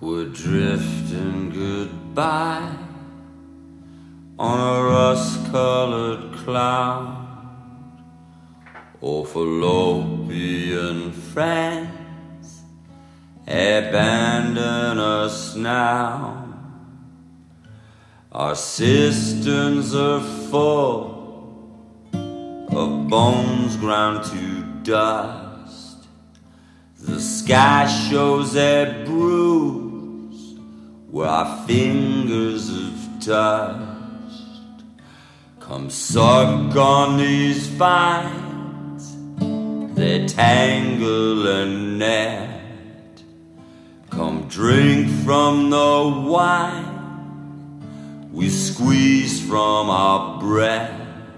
We're drifting goodbye on a rust-colored cloud. Oh, fallopian friends, abandon us now. Our cisterns are full of bones ground to dust. The sky shows a bruise where our fingers have touched. Come suck on these vines, they tangle and net. Come drink from the wine we squeeze from our breath.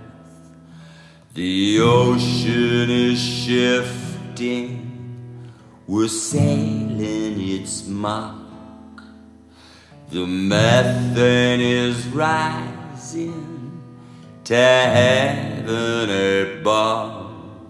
The ocean is shifting, we're sailing its mark. The methane is rising to heaven above.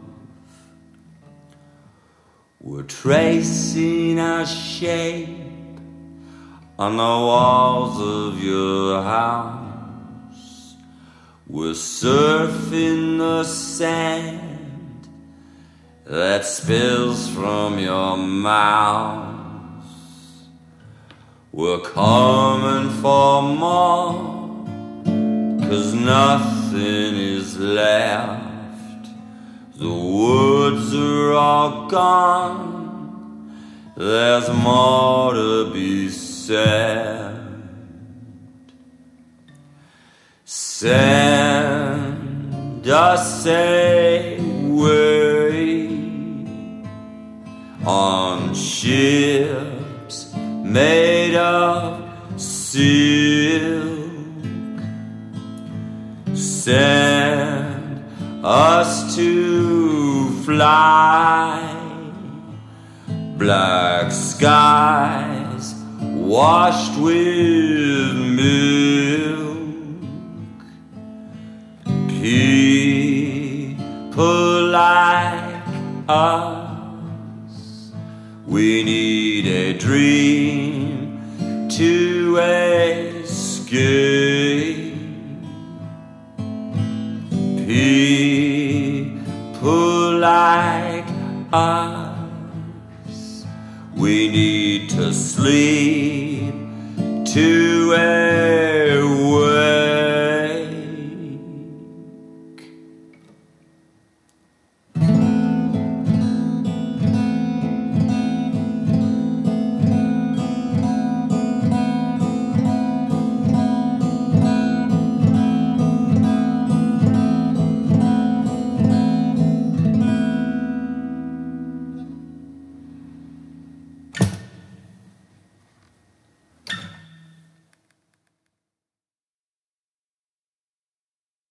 We're tracing our shape on the walls of your house. We're surfing the sand that spills from your mouth. We're coming for more, 'cause nothing is left. The woods are all gone, there's more to be said. Send us away on ships made of silk. Send us to fly black skies washed with milk. People like us, we need a dream to escape. People like us, we need to sleep to escape.